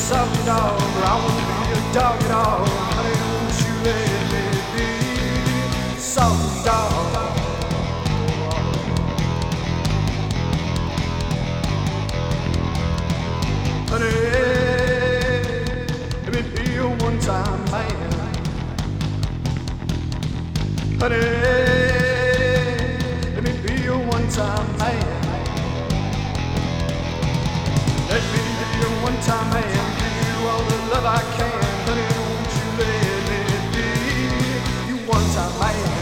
soft dog. I wanna be a doggy dog. Honey, won't you let me be soft dog? Honey, let me be your one-time man. Honey, let me be your one-time man. Let me be your one-time man. Give you all the love I can. Honey, won't you let me be your one-time man?